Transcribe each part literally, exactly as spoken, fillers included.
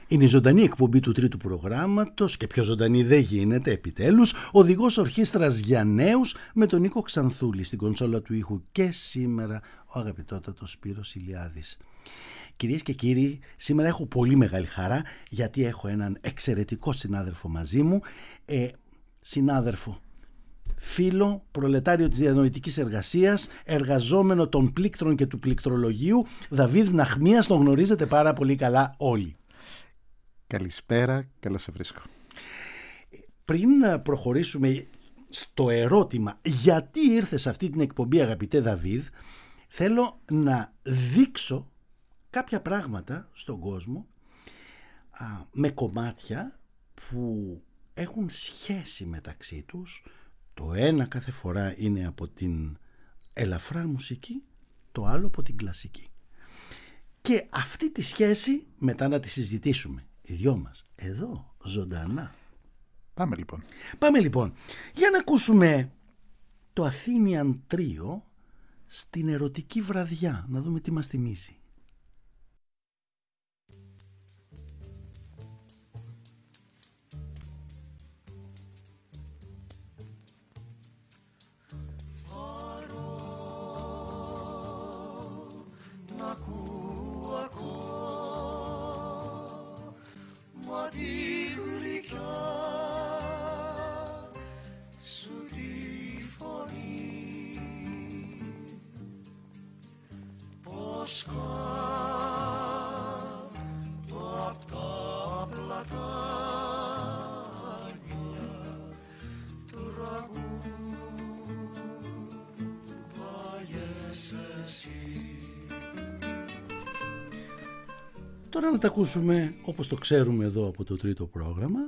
Είναι η ζωντανή εκπομπή του τρίτου προγράμματος και πιο ζωντανή δεν γίνεται επιτέλους. Οδηγός ορχήστρας για νέους με τον Νίκο Ξανθούλη στην κονσόλα του ήχου και σήμερα ο αγαπητότατος Σπύρος Ηλιάδης. Κυρίες και κύριοι, σήμερα έχω πολύ μεγάλη χαρά γιατί έχω έναν εξαιρετικό συνάδελφο μαζί μου. Ε, συνάδελφο, φίλο, προλετάριο της διανοητικής εργασίας, εργαζόμενο των πλήκτρων και του πληκτρολογίου, Δαβίδ Ναχμίας, τον γνωρίζετε πάρα πολύ καλά όλοι. Καλησπέρα, καλώς σε βρίσκω. Πριν προχωρήσουμε στο ερώτημα γιατί ήρθες σε αυτή την εκπομπή, αγαπητέ Δαβίδ, θέλω να δείξω κάποια πράγματα στον κόσμο α, με κομμάτια που έχουν σχέση μεταξύ τους. Το ένα κάθε φορά είναι από την ελαφρά μουσική, το άλλο από την κλασική. Και αυτή τη σχέση μετά να τη συζητήσουμε οι δυο μας εδώ ζωντανά. Πάμε λοιπόν. Πάμε λοιπόν. Για να ακούσουμε το Athenian Trio στην ερωτική βραδιά. Να δούμε τι μας θυμίζει. Τώρα να τα ακούσουμε όπως το ξέρουμε εδώ από το τρίτο πρόγραμμα.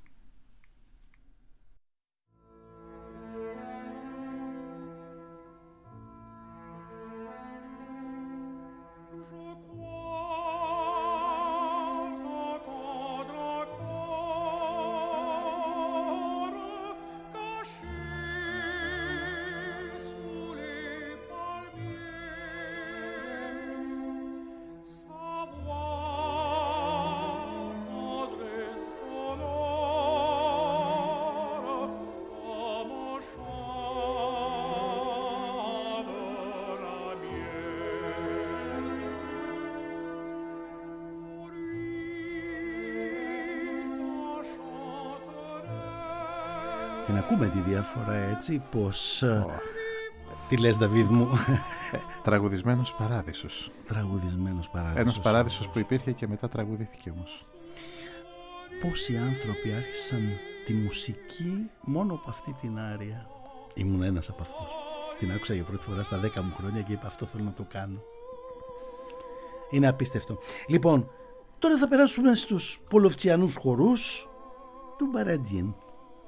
Την ακούμε τη διάφορα έτσι πως... Oh. Τι λες Δαβίδ μου? Τραγουδισμένος παράδεισος. Τραγουδισμένος παράδεισος. Ένας παράδεισος που υπήρχε και μετά τραγουδήθηκε όμως. Πόσοι άνθρωποι άρχισαν τη μουσική μόνο από αυτή την άρια. Ήμουν ένας από αυτούς. Την άκουσα για πρώτη φορά στα δέκα μου χρόνια και είπα αυτό θέλω να το κάνω. Είναι απίστευτο. Λοιπόν, τώρα θα περάσουμε στους πολοφτσιανούς χορούς του Μπαραντίν.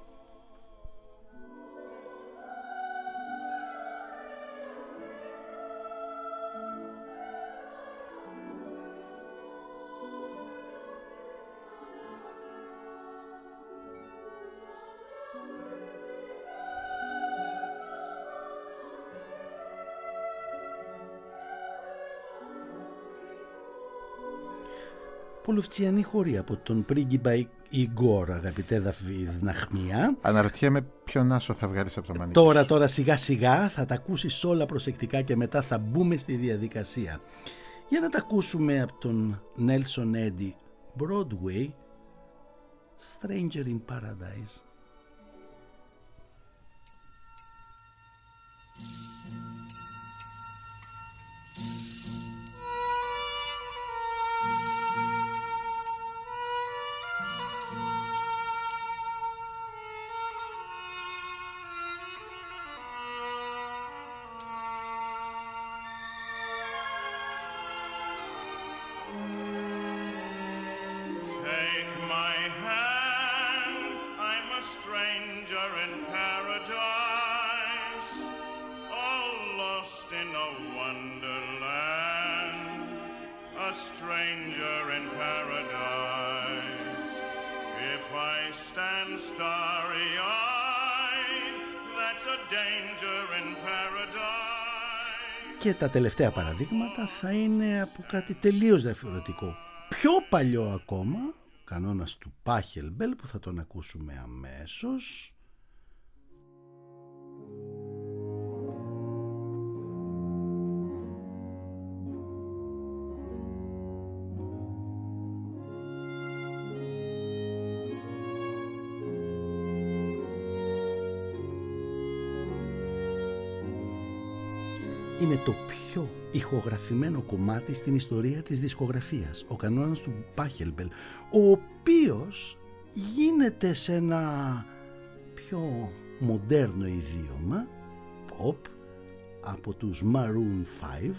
Πολοφτσιανή χωρί από τον πρίγκιπα Ιγκόρ, αγαπητέ Δαβίδ Ναχμία. Αναρωτιέμαι ποιον άσο θα βγάλεις από το μανίκι. Τώρα, τώρα σιγά σιγά θα τα ακούσεις όλα προσεκτικά και μετά θα μπούμε στη διαδικασία. Για να τα ακούσουμε από τον Νέλσον Έντι, Broadway, Stranger in Paradise. Και τα τελευταία παραδείγματα θα είναι από κάτι τελείως διαφορετικό. Πιο παλιό ακόμα, κανόνας του Πάχελμπελ που θα τον ακούσουμε αμέσως. Είναι το πιο ηχογραφημένο κομμάτι στην ιστορία της δισκογραφίας, ο κανόνας του Πάχελμπελ, ο οποίος γίνεται σε ένα πιο μοντέρνο ιδίωμα, pop, από τους Maroon five.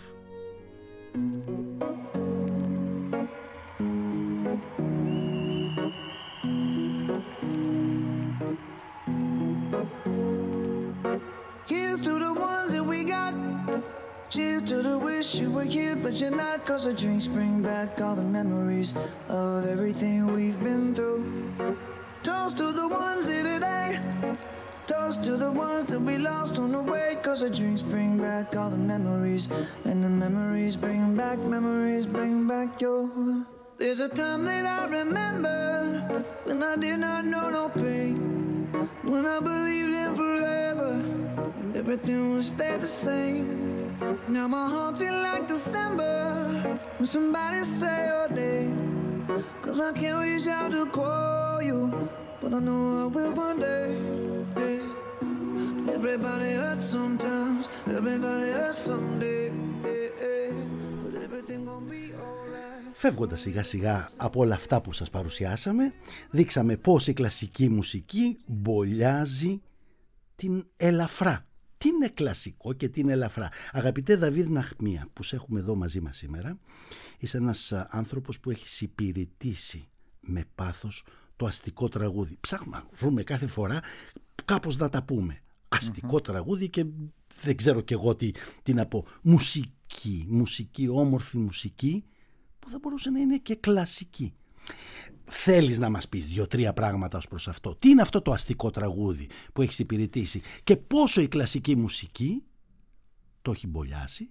Cheers to the wish you were here, but you're not. Cause the drinks bring back all the memories of everything we've been through. Toast to the ones here today. Toast to the ones that we lost on the way. Cause the drinks bring back all the memories. And the memories bring back, memories bring back your. There's a time that I remember when I did not know no pain. When I believed in forever and everything would stay the same. Now my heart feel like December when somebody say your name. Cause I can't reach out to call you, but I know I will one day. Yeah. Everybody hurts sometimes, everybody hurts someday. Yeah, yeah. But everything gonna be alright. Φεύγοντας σιγά σιγά από όλα αυτά που σας παρουσιάσαμε, δείξαμε πως η κλασική μουσική μπολιάζει την ελαφρά. Τι είναι κλασικό και τι είναι ελαφρά. Αγαπητέ Δαβίδ Ναχμία, που σε έχουμε εδώ μαζί μας σήμερα, είσαι ένας άνθρωπος που έχει υπηρετήσει με πάθος το αστικό τραγούδι. Ψάχνουμε να βρούμε κάθε φορά κάπως να τα πούμε. Αστικό mm-hmm. τραγούδι και δεν ξέρω κι εγώ τι, τι να πω. Μουσική, μουσική, όμορφη μουσική που θα μπορούσε να είναι και κλασική. Θέλεις να μας πεις δύο-τρία πράγματα ως προς αυτό? Τι είναι αυτό το αστικό τραγούδι που έχεις υπηρετήσει και πόσο η κλασική μουσική το έχει μπολιάσει?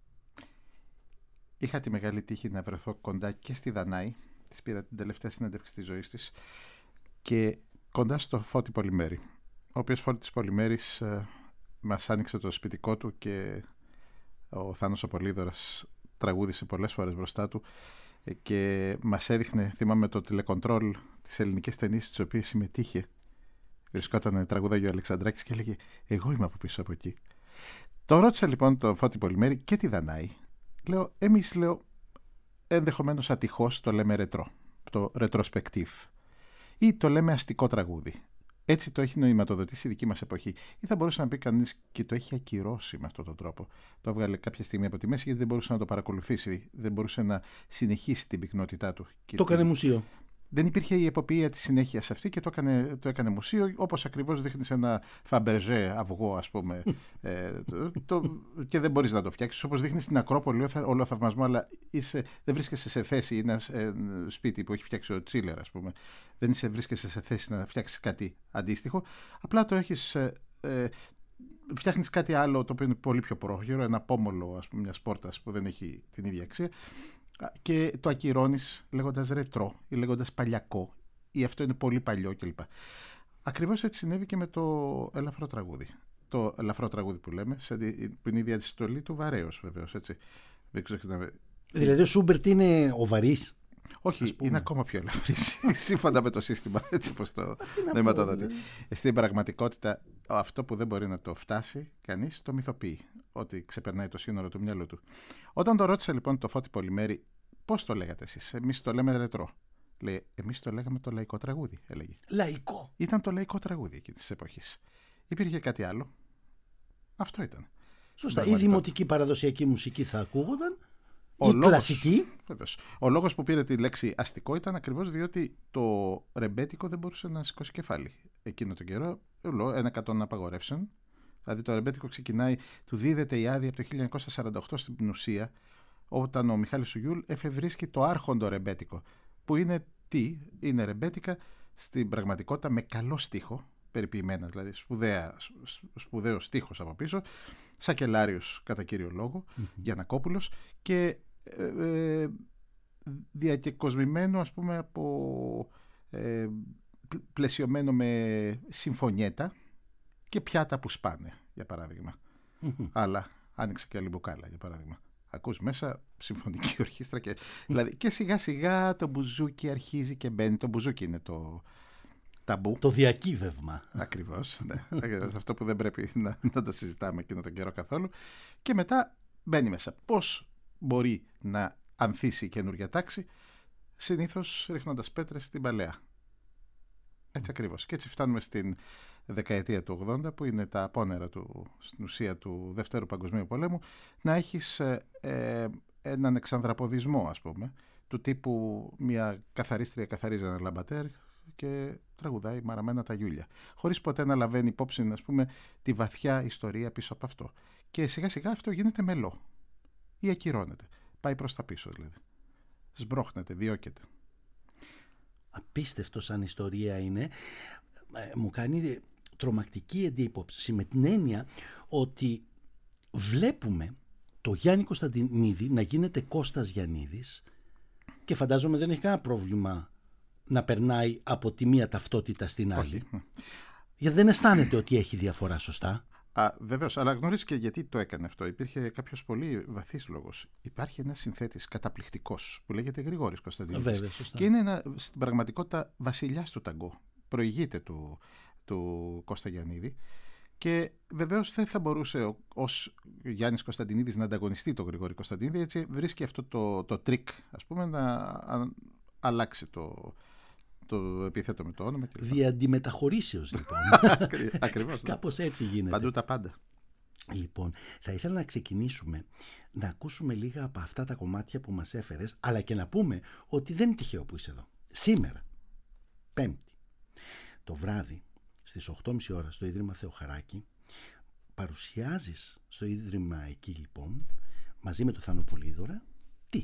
Είχα τη μεγάλη τύχη να βρεθώ κοντά και στη Δανάη. Της πήρα την τελευταία συνέντευξη της ζωής της και κοντά στο Φώτη Πολυμέρη, ο οποίος Φώτης Πολυμέρης ε, μας άνοιξε το σπιτικό του και ο Θάνος ο Πολύδωρας τραγούδισε πολλές φορές μπροστά του και μας έδειχνε, θυμάμαι, το τηλεκοντρόλ τις ελληνικές ταινίες στις οποίες συμμετείχε. Βρισκόταν τραγουδάγιο ο Αλεξανδράκης και έλεγε εγώ είμαι από πίσω από εκεί. Τον ρώτησα λοιπόν το Φώτη Πολυμέρη και τη Δανάη. Λέω, εμείς λέω ενδεχομένως ατυχώς το λέμε ρετρό, το retrospective, ή το λέμε αστικό τραγούδι. Έτσι το έχει νοηματοδοτήσει η δική μας εποχή. Ή θα μπορούσε να πει κανείς και το έχει ακυρώσει με αυτόν τον τρόπο. Το έβγαλε κάποια στιγμή από τη μέση γιατί δεν μπορούσε να το παρακολουθήσει, δεν μπορούσε να συνεχίσει την πυκνότητά του. Το έκανε μουσείο. Δεν υπήρχε η εποπτεία της συνέχειας αυτή και το έκανε, το έκανε μουσείο, όπως ακριβώς δείχνεις ένα Φαμπερζέ αυγό, ας πούμε, ε, το, το, και δεν μπορείς να το φτιάξεις. Όπως δείχνεις στην Ακρόπολη όλο θαυμασμό, αλλά είσαι, δεν βρίσκεσαι σε θέση, είναι ένα ε, σπίτι που έχει φτιάξει ο Τσίλερ, ας πούμε. Δεν είσαι, βρίσκεσαι σε θέση να φτιάξεις κάτι αντίστοιχο. Απλά το έχεις. Ε, ε, φτιάχνεις κάτι άλλο το οποίο είναι πολύ πιο πρόχειρο, ένα πόμολο, ας πούμε, μιας πόρτας που δεν έχει την ίδια αξία. Και το ακυρώνεις λέγοντας ρετρό ή λέγοντας παλιακό ή αυτό είναι πολύ παλιό κλπ. Ακριβώς έτσι συνέβη και με το ελαφρό τραγούδι. Το ελαφρό τραγούδι που λέμε, που είναι η διαστολή του βαρέως βεβαίως. Έτσι. Δηλαδή ο Σούμπερτ είναι ο βαρύς? Όχι, είναι ακόμα πιο ελαφρύς, σύμφωνα με το σύστημα, έτσι πως το νοηματοδοτεί. Στην πραγματικότητα, αυτό που δεν μπορεί να το φτάσει κανείς, το μυθοποιεί, ότι ξεπερνάει το σύνορο του μυαλού του. Όταν το ρώτησε λοιπόν το Φώτη Πολυμέρη, πώς το λέγατε εσείς? Εμείς το λέμε ρετρό. Λέει, εμείς το λέγαμε το λαϊκό τραγούδι, έλεγε. Λαϊκό. Ήταν το λαϊκό τραγούδι εκείνης της εποχής. Υπήρχε κάτι άλλο? Αυτό ήταν. Σωστά. Η δημοτική παραδοσιακή μουσική θα ακούγονταν. Ο η λόγος, κλασική. Βεβαίως. Ο λόγος που πήρε τη λέξη αστικό ήταν ακριβώς διότι το ρεμπέτικο δεν μπορούσε να σηκώσει κεφάλι. Εκείνο τον καιρό, ένα κατόν απαγορεύσεων. Δηλαδή το ρεμπέτικο ξεκινάει, του δίδεται η άδεια από το χίλια εννιακόσια σαράντα οκτώ στην ουσία, όταν ο Μιχάλης Σουγιούλ εφευρίσκει το άρχοντο ρεμπέτικο. Που είναι τι? Είναι ρεμπέτικα στην πραγματικότητα με καλό στίχο, περιποιημένα δηλαδή, σπουδαία, σπουδαίο στίχος από πίσω, Σακελάριος κατά κύριο λόγο, mm-hmm. Γιαννακόπουλος, και ε, ε, διακεκοσμημένο, ας πούμε, από ε, πλαισιωμένο με συμφωνιέτα και πιάτα που σπάνε, για παράδειγμα. Mm-hmm. Αλλά άνοιξε και άλλη μπουκάλα, για παράδειγμα. Ακούς μέσα συμφωνική ορχήστρα και, δηλαδή, και σιγά σιγά το μπουζούκι αρχίζει και μπαίνει. Το μπουζούκι είναι το ταμπού. Το διακύβευμα. Ακριβώς, ναι. Αυτό που δεν πρέπει να, να το συζητάμε εκείνο τον καιρό καθόλου. Και μετά μπαίνει μέσα. Πώς μπορεί να ανθίσει η καινούργια τάξη? Συνήθως ρίχνοντας πέτρες στην παλαιά. Έτσι ακριβώς. Και έτσι φτάνουμε στην δεκαετία του ογδόντα, που είναι τα απόνερα του, στην ουσία του Δευτέρου Παγκοσμίου Πολέμου, να έχεις ε, ε, έναν εξανδραποδισμό, ας πούμε, του τύπου μια καθαρίστρια καθαρίζει ένα λαμπατέρ και τραγουδάει μαραμένα τα γιούλια, χωρίς ποτέ να λαβαίνει υπόψη, ας πούμε, τη βαθιά ιστορία πίσω από αυτό. Και σιγά σιγά αυτό γίνεται μελό ή ακυρώνεται. Πάει προς τα πίσω, δηλαδή. Σμπρώχνεται, διώκεται. Απίστευτο σαν ιστορία είναι. Ε, μου κάνει τρομακτική εντύπωση, με την έννοια ότι βλέπουμε το Γιάννη Κωνσταντινίδη να γίνεται Κώστας Γιαννίδης και φαντάζομαι δεν έχει κανένα πρόβλημα να περνάει από τη μία ταυτότητα στην άλλη. Όχι. Γιατί δεν αισθάνεται ότι έχει διαφορά, σωστά? Α, βεβαίως, αλλά γνωρίζει και γιατί το έκανε αυτό. Υπήρχε κάποιος πολύ βαθύς λόγος. Υπάρχει ένας συνθέτης καταπληκτικός που λέγεται Γρηγόρης Κωνσταντινίδης. Βέβαια, σωστά. Και είναι ένα, στην πραγματικότητα, βασιλιάς του ταγκό. Προηγείται του, του Κώστα Γιαννίδη. Και βεβαίως δεν θα μπορούσε ως Γιάννης Κωνσταντινίδης να ανταγωνιστεί τον Γρηγόρη Κωνσταντινίδη. Έτσι βρίσκει αυτό το, το τρίκ, ας πούμε, να α, αλλάξει το. το επίθετο με το όνομα. Διαντιμεταχωρήσεως, λοιπόν. Ακριβώς. Κάπως έτσι γίνεται. Παντού τα πάντα. Λοιπόν, θα ήθελα να ξεκινήσουμε να ακούσουμε λίγα από αυτά τα κομμάτια που μας έφερες, αλλά και να πούμε ότι δεν είναι τυχαίο που είσαι εδώ. Σήμερα, Πέμπτη, το βράδυ, στις οκτώ και μισή ώρα στο Ίδρυμα Θεοχαράκη, παρουσιάζεις στο Ίδρυμα εκεί, λοιπόν, μαζί με τον Θάνο Πολύδωρα, τι?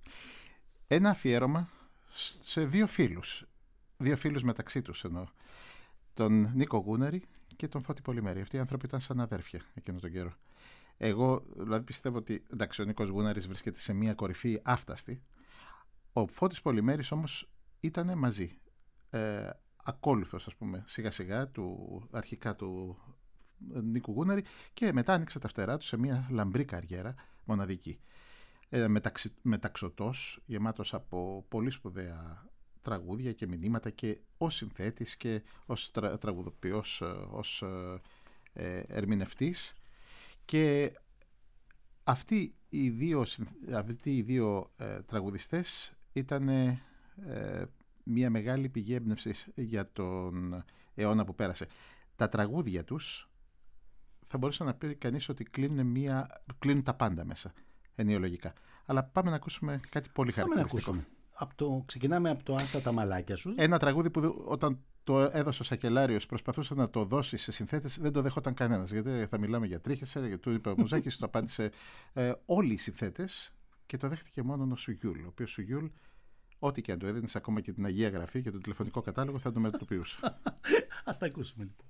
Ένα αφιέρωμα σε δύο φίλους. Δύο φίλους μεταξύ τους εννοώ. Τον Νίκο Γούναρη και τον Φώτη Πολυμέρη. Αυτοί οι άνθρωποι ήταν σαν αδέρφια εκείνο τον καιρό. Εγώ δηλαδή πιστεύω ότι, εντάξει, ο Νίκος Γούναρης βρίσκεται σε μια κορυφή άφταστη. Ο Φώτης Πολυμέρης όμως ήταν μαζί. Ε, ακόλουθος, ας πούμε, σιγά σιγά του, αρχικά του Νίκου Γούναρη, και μετά άνοιξε τα φτερά του σε μια λαμπρή καριέρα μοναδική. Ε, μεταξι, μεταξωτός, γεμάτος από πολύ σπουδαία τραγούδια και μηνύματα, και ως συνθέτης και ως τρα, τραγουδοποιός, ως ε, ερμηνευτής. Και αυτοί οι δύο, αυτοί οι δύο ε, τραγουδιστές ήταν ε, μια μεγάλη πηγή έμπνευσης για τον αιώνα που πέρασε. Τα τραγούδια τους θα μπορούσε να πει κανείς ότι κλείνουν, μια, κλείνουν τα πάντα μέσα, ενοιολογικά. Αλλά πάμε να ακούσουμε κάτι πολύ χαρακτηριστικό. Από το, ξεκινάμε από το «Άστα τα μαλάκια σου». Ένα τραγούδι που όταν το έδωσε ο Σακελάριος, προσπαθούσε να το δώσει σε συνθέτες, δεν το δέχονταν κανένας. Γιατί θα μιλάμε για τρίχες, γιατί του είπε ο Μουζάκης, το απάντησε ε, όλοι οι συνθέτες, και το δέχτηκε μόνο ο Σουγιούλ. Ο οποίος Σουγιούλ, ό,τι και αν του έδινες, ακόμα και την Αγία Γραφή και τον τηλεφωνικό κατάλογο, θα το μετωποιούσε. Ας τα ακούσουμε, λοιπόν.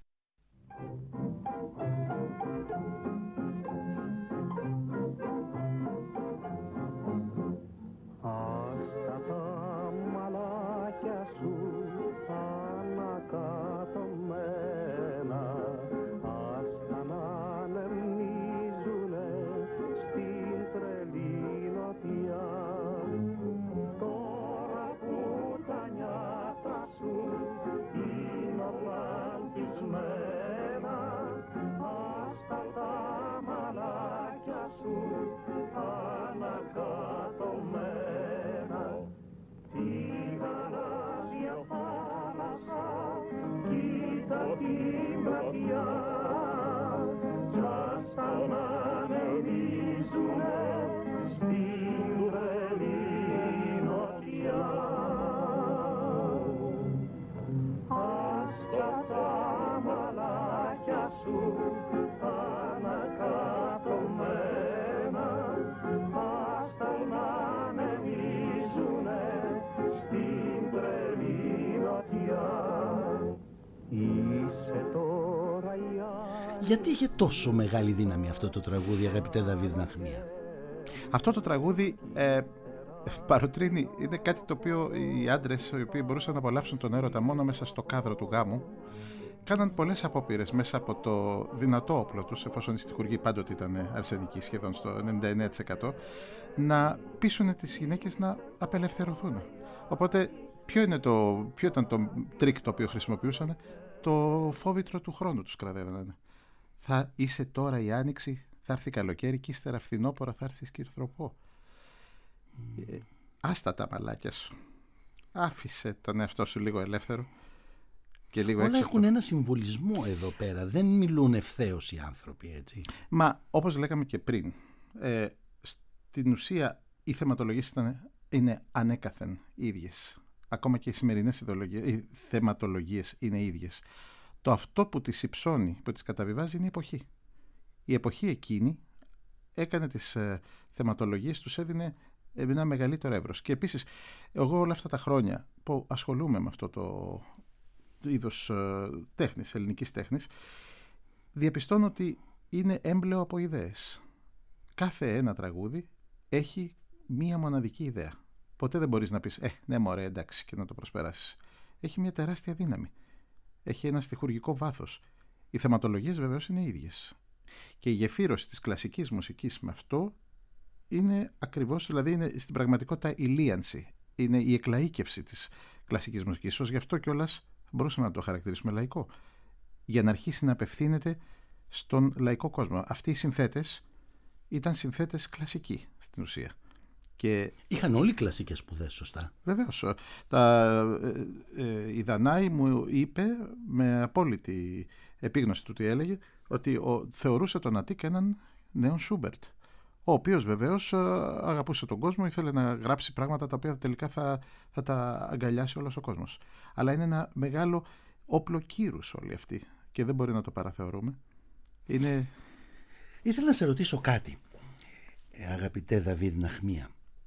Γιατί είχε τόσο μεγάλη δύναμη αυτό το τραγούδι, αγαπητέ Δαβίδ Ναχνία? Αυτό το τραγούδι ε, παροτρύνει, είναι κάτι το οποίο οι άντρες, οι οποίοι μπορούσαν να απολαύσουν τον έρωτα μόνο μέσα στο κάδρο του γάμου, κάναν πολλές απόπειρες μέσα από το δυνατό όπλο τους, εφόσον η στιχουργή πάντοτε ήταν αρσενική, σχεδόν στο ενενήντα εννέα τοις εκατό, να πείσουν τις γυναίκες να απελευθερωθούν. Οπότε ποιο, είναι το, ποιο ήταν το τρίκ το οποίο χρησιμοποιούσαν? Το φόβητρο του χρόνου τους κραδεύανε. Θα είσαι τώρα η άνοιξη, θα έρθει καλοκαίρι και ύστερα φθινόπωρα θα έρθει σκυρθροπό. Mm. Ε, άστα τα μαλάκια σου. Άφησε τον εαυτό σου λίγο ελεύθερο και λίγο όλα έξω. Έχουν ένα συμβολισμό εδώ πέρα. Δεν μιλούν ευθέως οι άνθρωποι, έτσι. Μα όπως λέγαμε και πριν, ε, στην ουσία οι θεματολογίες ήταν, είναι ανέκαθεν ίδιες. Ακόμα και οι σημερινές οι θεματολογίες είναι ίδιες. Το αυτό που τις υψώνει, που τις καταβιβάζει, είναι η εποχή. Η εποχή εκείνη έκανε τις ε, θεματολογίες, τους έδινε ένα μεγαλύτερο εύρος. Και επίσης, εγώ όλα αυτά τα χρόνια που ασχολούμαι με αυτό το, το είδος ε, τέχνης, ελληνικής τέχνης, διαπιστώνω ότι είναι έμπλεο από ιδέες. Κάθε ένα τραγούδι έχει μία μοναδική ιδέα. Ποτέ δεν μπορείς να πεις «Ε, ναι μωρέ, εντάξει» και να το προσπεράσεις. Έχει μια τεράστια δύναμη. Έχει ένα στιχουργικό βάθος. Οι θεματολογίες βεβαίως είναι ίδιες. Και η γεφύρωση της κλασικής μουσικής με αυτό είναι ακριβώς, δηλαδή είναι στην πραγματικότητα η λίανση. Είναι η εκλαΐκευση της κλασικής μουσικής. Ίσως γι' αυτό κιόλας μπορούσαμε να το χαρακτηρίσουμε λαϊκό. Για να αρχίσει να απευθύνεται στον λαϊκό κόσμο. Αυτοί οι συνθέτες ήταν συνθέτες κλασικοί στην ουσία. Και είχαν όλοι κλασικές σπουδές, σωστά. Βεβαίως. Τα, ε, ε, η Δανάη μου είπε με απόλυτη επίγνωση του τι έλεγε, ότι ο, θεωρούσε τον Αττίκ έναν νέον Σούμπερτ, ο οποίος βεβαίως αγαπούσε τον κόσμο, ήθελε να γράψει πράγματα τα οποία τελικά θα, θα τα αγκαλιάσει όλος ο κόσμος. Αλλά είναι ένα μεγάλο όπλο κύρους όλοι αυτοί και δεν μπορεί να το παραθεωρούμε. Είναι... Ήθελα να σε ρωτήσω κάτι, αγαπητέ Δαβίδ Ναχμία.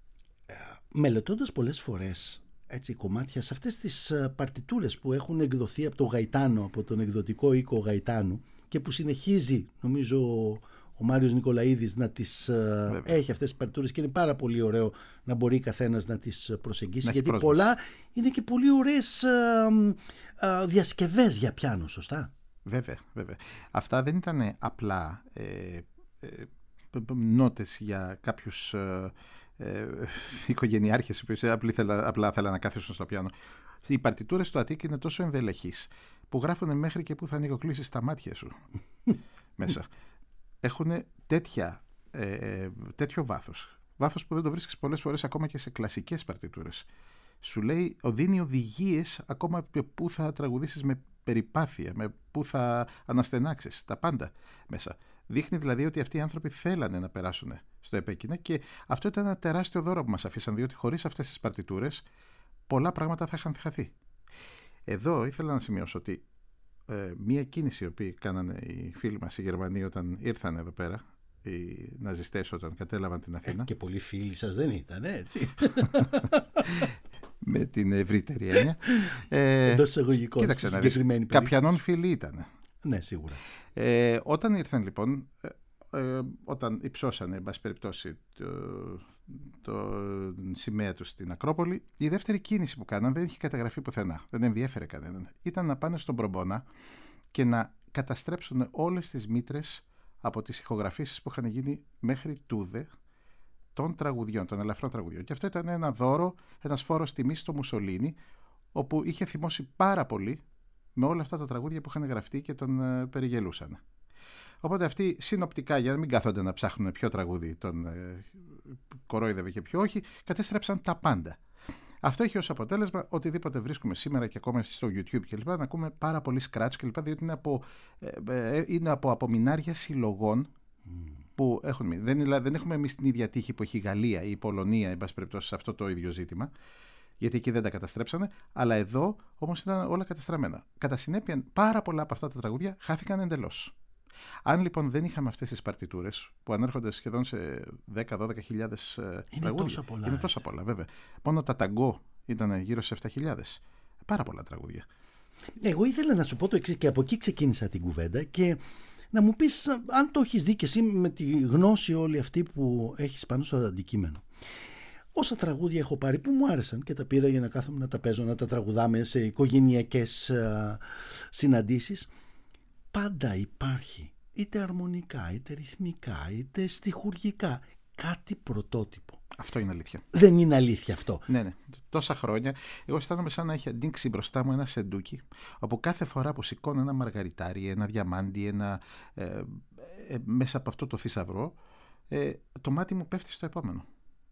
Μελετώντας πολλές φορές έτσι, κομμάτια σε αυτές τις παρτιτούρες που έχουν εκδοθεί από το Γαϊτάνο, από τον εκδοτικό οίκο Γαϊτάνου και που συνεχίζει νομίζω ο Μάριος Νικολαίδης να τις Βέβαια. έχει αυτές τις παρτιτούρες και είναι πάρα πολύ ωραίο να μπορεί καθένας να τις προσεγγίσει, γιατί πρόσβαση. Πολλά είναι και πολύ ωραίες α, α, διασκευές για πιάνο, σωστά? Βέβαια, βέβαια. Αυτά δεν ήταν απλά ε, ε, νότες για κάποιους ε, ε, οικογενειάρχες που απλά, απλά θέλαν να κάθισουν στο πιάνο. Οι παρτιτούρες του Αττίκ είναι τόσο ενδελεχείς που γράφουν μέχρι και που θα ανοιγοκλείσεις τα μάτια σου μέσα. Έχουν τέτοια, ε, τέτοιο βάθος. Βάθος που δεν το βρίσκεις πολλές φορές ακόμα και σε κλασικές παρτιτούρες. Σου λέει, δίνει οδηγίες ακόμα που θα τραγουδήσεις με περιπάθεια, με που θα αναστενάξεις, τα πάντα μέσα. Δείχνει δηλαδή ότι αυτοί οι άνθρωποι θέλανε να περάσουν στο επέκεινα και αυτό ήταν ένα τεράστιο δώρο που μας αφήσαν, διότι χωρίς αυτές τις παρτιτούρες πολλά πράγματα θα είχαν χαθεί. Εδώ ήθελα να σημειώσω ότι ε, μία κίνηση η οποία κάνανε οι φίλοι μας οι Γερμανοί όταν ήρθαν εδώ πέρα, οι ναζιστές όταν κατέλαβαν την Αθήνα. Ε, και πολλοί φίλοι σας δεν ήταν, έτσι. Με την ευρύτερη έννοια. Ε, Εντός εισαγωγικών. Κοίταξε να δεις, κάποιανών φίλοι ήταν. Ναι, σίγουρα. Ε, όταν ήρθαν λοιπόν, ε, ε, όταν υψώσανε, εν πάση περιπτώσει, το, το σημαία τους στην Ακρόπολη, η δεύτερη κίνηση που κάναν δεν είχε καταγραφεί πουθενά, δεν ενδιέφερε κανέναν. Ήταν να πάνε στον Μπρομπόνα και να καταστρέψουν όλες τις μήτρες από τις ηχογραφήσεις που είχαν γίνει μέχρι τούδε των τραγουδιών, των ελαφρών τραγουδιών. Και αυτό ήταν ένα δώρο, ένας φόρος τιμής στο Μουσολίνι, όπου είχε θυμώσει πάρα πολύ με όλα αυτά τα τραγούδια που είχαν γραφτεί και τον ε, περιγελούσαν. Οπότε αυτοί συνοπτικά, για να μην κάθονται να ψάχνουν ποιο τραγούδι τον ε, κορόιδευε και ποιο όχι, κατέστρεψαν τα πάντα. Αυτό έχει ως αποτέλεσμα οτιδήποτε βρίσκουμε σήμερα και ακόμα στο YouTube κλπ. Να ακούμε πάρα πολύ scratch κλπ. Διότι είναι από, ε, ε, είναι από απομεινάρια συλλογών mm. που έχουν μείνει. Δεν, δεν έχουμε εμείς την ίδια τύχη που έχει η Γαλλία ή η Πολωνία, εν πάση περιπτώσει, σε αυτό το ίδιο ζήτημα. Γιατί εκεί δεν τα καταστρέψανε, αλλά εδώ όμως ήταν όλα καταστραμμένα. Κατά συνέπεια, πάρα πολλά από αυτά τα τραγούδια χάθηκαν εντελώς. Αν λοιπόν δεν είχαμε αυτές τις παρτιτούρες που ανέρχονται σχεδόν σε δέκα με δώδεκα χιλιάδες τραγούδια. Τόσα πολλά, είναι τόσα πολλά, βέβαια. Μόνο τα ταγκό ήταν γύρω σε επτά χιλιάδες. Πάρα πολλά τραγούδια. Εγώ ήθελα να σου πω το εξής και από εκεί ξεκίνησα την κουβέντα και να μου πεις αν το έχεις δει και εσύ με τη γνώση όλη αυτή που έχεις πάνω στο αντικείμενο. όσα τραγούδια έχω πάρει που μου άρεσαν και τα πήρα για να κάθομαι να τα παίζω, να τα τραγουδάμε σε οικογενειακές α, συναντήσεις, πάντα υπάρχει είτε αρμονικά, είτε ρυθμικά, είτε στιχουργικά κάτι πρωτότυπο. Αυτό είναι αλήθεια. Δεν είναι αλήθεια αυτό. Ναι, ναι. Τόσα χρόνια εγώ αισθάνομαι σαν να έχει ανοίξει μπροστά μου ένα σεντούκι, όπου κάθε φορά που σηκώνω ένα μαργαριτάρι, ένα διαμάντι, ένα, ε, ε, μέσα από αυτό το θησαυρό, ε, το μάτι μου πέφτει στο επόμενο.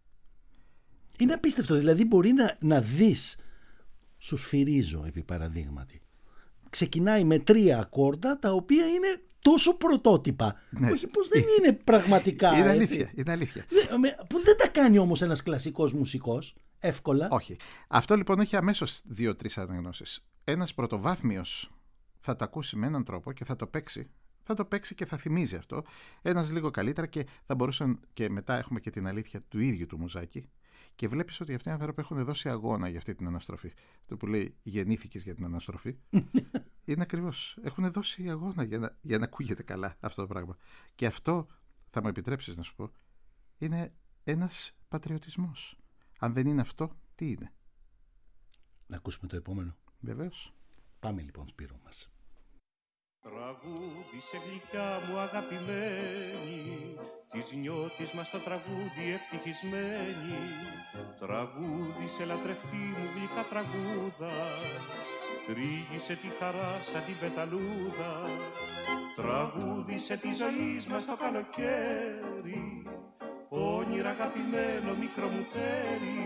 Είναι απίστευτο. Δηλαδή μπορεί να, να δεις, σου σφυρίζω επί παραδείγματι, ξεκινάει με τρία ακόρντα τα οποία είναι τόσο πρωτότυπα. Ναι. Όχι πως δεν είναι πραγματικά. Είναι έτσι. αλήθεια, είναι αλήθεια. Που δεν τα κάνει όμως ένας κλασικός μουσικός εύκολα. Όχι. Αυτό λοιπόν έχει αμέσως δύο-τρεις αναγνώσεις. Ένας πρωτοβάθμιος θα το ακούσει με έναν τρόπο και θα το παίξει. Θα το παίξει και θα θυμίζει αυτό. Ένας λίγο καλύτερα και θα μπορούσαν. Και μετά έχουμε και την αλήθεια του ίδιου του Μουζάκη. Και βλέπεις ότι αυτοί οι άνθρωποι έχουν δώσει αγώνα για αυτή την αναστροφή. Το που λέει γεννήθηκες για την αναστροφή. Είναι ακριβώς. Έχουν δώσει αγώνα για να, για να ακούγεται καλά αυτό το πράγμα. Και αυτό, θα μου επιτρέψεις να σου πω, είναι ένας πατριωτισμός. Αν δεν είναι αυτό, τι είναι? Να ακούσουμε το επόμενο. Βεβαίως. Πάμε λοιπόν, Σπύρο μας. Τραγούδι σε γλυκιά μου αγαπημένη, της νιώτης μας το τραγούδι ευτυχισμένη. Τραγούδι σε λατρευτή μου γλυκά τραγούδα, τρίγησε τη χαρά σαν την πεταλούδα. Τραγούδι σε τη ζωή μας το καλοκαίρι, όνειρα αγαπημένο μικρό μου τέρι.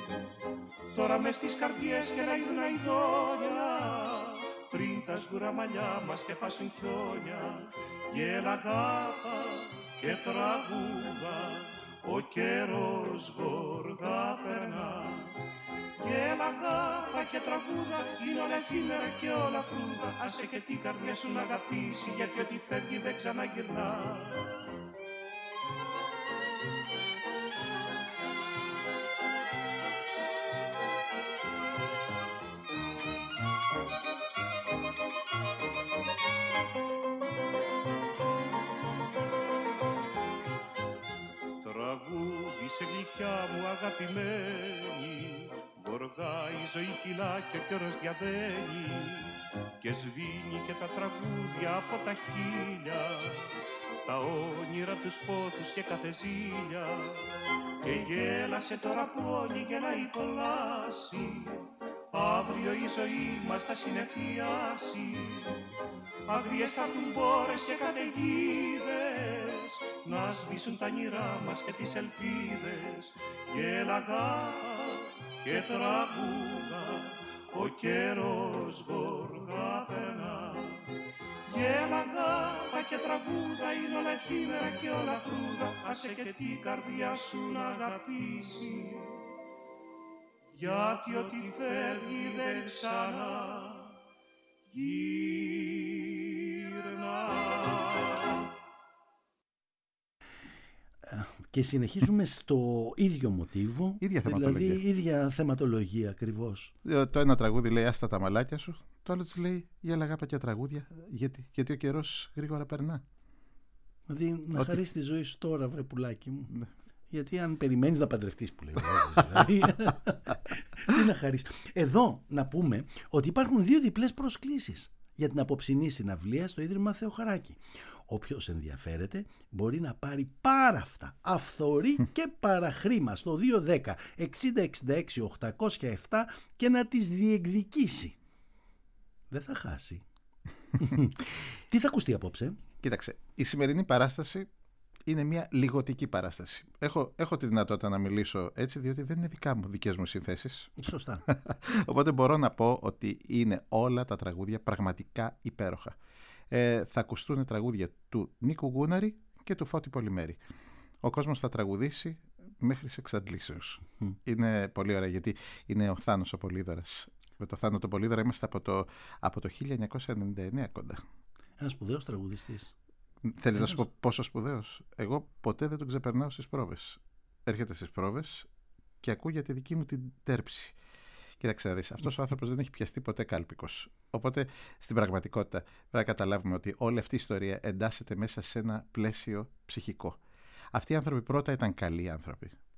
Τώρα μες στις καρδιές και ραϊδούν αηδόνια, πριν τα σγουρά μαλλιά μας σκεπάσουν χιόνια. Γέλα αγάπα και τραγούδα, ο καιρός γοργά περνά. Γέλα αγάπα και τραγούδα, είναι όλα εφήμερα και όλα φρούδα. Άσε και την καρδιά σου να αγαπήσει, γιατί ό,τι φεύγει δεν ξαναγυρνά. Τραγούδι σε γλυκιά μου αγαπημένη, γοργά η ζωή κυλά και ο καιρός διαβαίνει, και σβήνει και τα τραγούδια από τα χείλια, τα όνειρα τους πόθους και κάθε ζήλια. Και γέλασε τώρα που όλοι γελάει κολλάσει, αύριο η ζωή μας θα συνεφιάσει. Αγριές θα έρθουν μπόρες και καταιγίδες, να σβήσουν τα νηρά μας και τις ελπίδες. Γέλα αγάπα και τραγούδα, ο καιρός γοργά περνά. Γέλα αγάπα και τραγούδα, είναι όλα εφήμερα και όλα φρούδα. Άσε και την καρδιά σου να αγαπήσει, γιατί ό,τι φεύγει δεν ξανά γύρνα. Και συνεχίζουμε στο ίδιο μοτίβο, Ίδια δηλαδή θεματολογία. ίδια θεματολογία ακριβώς. Το ένα τραγούδι λέει άστα τα μαλάκια σου, το άλλο της λέει γέλα αγάπα και τραγούδια, γιατί, γιατί ο καιρός γρήγορα περνά. Δηλαδή να Ότι... χαρίσεις τη ζωή σου τώρα, βρε πουλάκι μου. Ναι. Γιατί αν περιμένεις να παντρευτείς, που λέει ο Ρόζος, δηλαδή, τι να χαρίσεις. Εδώ να πούμε ότι υπάρχουν δύο διπλές προσκλήσεις για την απόψινή συναυλία στο Ίδρυμα Θεοχαράκη. Όποιος ενδιαφέρεται μπορεί να πάρει πάρα αυτά, αυθορή και παραχρήμα στο δύο δέκα εξήντα εξήντα έξι οκτακόσια επτά και να τις διεκδικήσει. Δεν θα χάσει. Τι θα ακουστεί απόψε? Κοίταξε, η σημερινή παράσταση είναι μια λιγοτική παράσταση. Έχω, έχω τη δυνατότητα να μιλήσω έτσι, διότι δεν είναι δικά μου, δικές μου συνθέσεις. Σωστά. Οπότε μπορώ να πω ότι είναι όλα τα τραγούδια πραγματικά υπέροχα. Ε, θα ακουστούν τραγούδια του Νίκου Γούναρη και του Φώτη Πολυμέρη. Ο κόσμος θα τραγουδήσει μέχρι σε εξαντλήσεως. Mm. Είναι πολύ ωραία, γιατί είναι ο Θάνος ο Πολύδωρας. Με το Θάνο τον Πολύδωρα είμαστε από το, από το χίλια εννιακόσια ενενήντα εννέα κοντά. Ένας σπουδαίος τραγουδιστής. Θέλεις Ένας... να σου πω πόσο σπουδαίος? Εγώ ποτέ δεν τον ξεπερνάω στις πρόβες. Έρχεται στις πρόβες και ακούω για τη δική μου την τέρψη. Κοίταξε να δεις, αυτός ο άνθρωπος δεν έχει πιαστεί ποτέ κάλπικος. Οπότε στην πραγματικότητα πρέπει να καταλάβουμε ότι όλη αυτή η ιστορία εντάσσεται μέσα σε ένα πλαίσιο ψυχικό. Αυτοί οι άνθρωποι πρώτα ήταν καλοί άνθρωποι.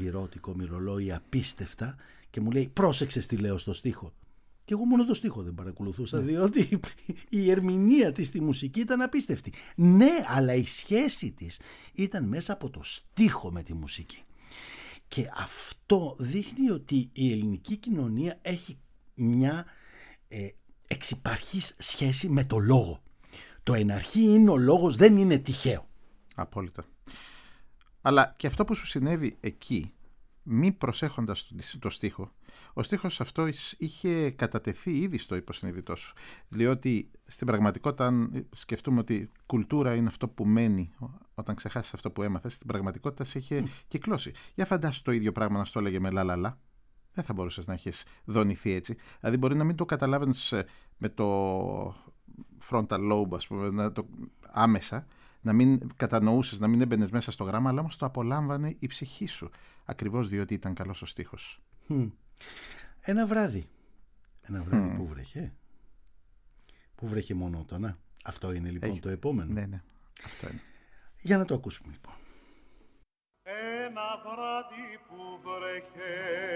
πυρότικο μυρολόι απίστευτα και μου λέει πρόσεξε τι λέω στο στίχο. Και εγώ μόνο το στίχο δεν παρακολουθούσα, ναι. διότι η ερμηνεία της στη μουσική ήταν απίστευτη. Ναι, αλλά η σχέση της ήταν μέσα από το στίχο με τη μουσική. Και αυτό δείχνει ότι η ελληνική κοινωνία έχει μια ε, εξυπαρχής σχέση με το λόγο. Το εν αρχή είναι ο λόγος, δεν είναι τυχαίο. Απόλυτα. Αλλά και αυτό που σου συνέβη εκεί, μη προσέχοντας το, το στίχο, ο στίχος αυτό είχε κατατεθεί ήδη στο υποσυνείδητό σου. Διότι στην πραγματικότητα, αν σκεφτούμε ότι κουλτούρα είναι αυτό που μένει όταν ξεχάσεις αυτό που έμαθες, στην πραγματικότητα σε είχε mm. κυκλώσει. Για φαντάσου το ίδιο πράγμα να στο έλεγε με λαλαλα. Δεν θα μπορούσες να έχεις δονηθεί έτσι. Δηλαδή μπορεί να μην το καταλάβαινες με το frontal lobe, ας πούμε, να το, άμεσα, να μην κατανοούσες, να μην έμπαινες μέσα στο γράμμα, αλλά όμως το απολάμβανε η ψυχή σου. Ακριβώς διότι ήταν καλός ο στίχος. Mm. Ένα βράδυ. Ένα βράδυ mm. που βρέχε. Που βρέχε μονότονα. Αυτό είναι λοιπόν Έχει... το επόμενο. Ναι, ναι. Αυτό είναι. Για να το ακούσουμε λοιπόν. Ένα βράδυ που βρέχε,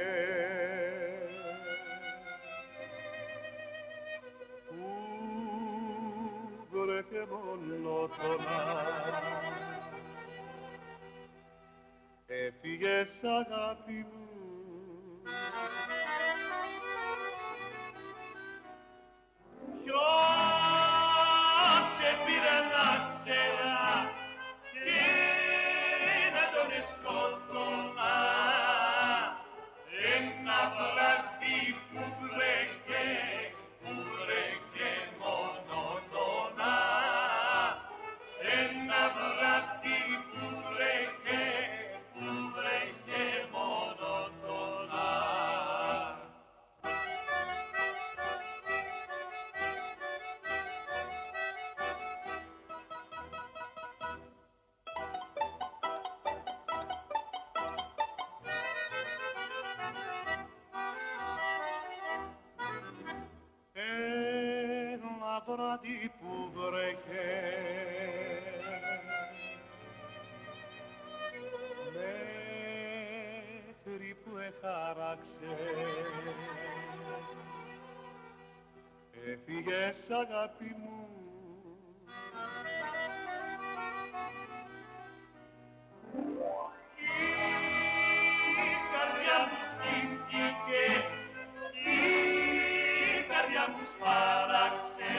που βρέχε μονότονα, έφυγες αγάπη μου. Ποιος σε πήρε να ξέρα και να τον σκότωνα, ένα βράδυ που βρέχε, που βρέχε μονότονα, ένα βράδυ που βρέχε, που βρέχε μονότονα. Ένα βράδυ που βρέχε, μέχρι που εχάραξε, έφυγες αγάπη μου. Η καρδιά μου σκίστηκε, η καρδιά μου σπάραξε,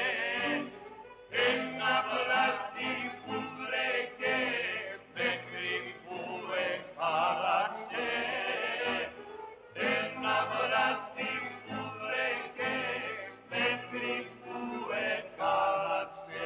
ένα βράδυ που βρέχε, μέχρι που εχάραξε, ένα βράδυ που βρέχε, μέχρι που εχάραξε.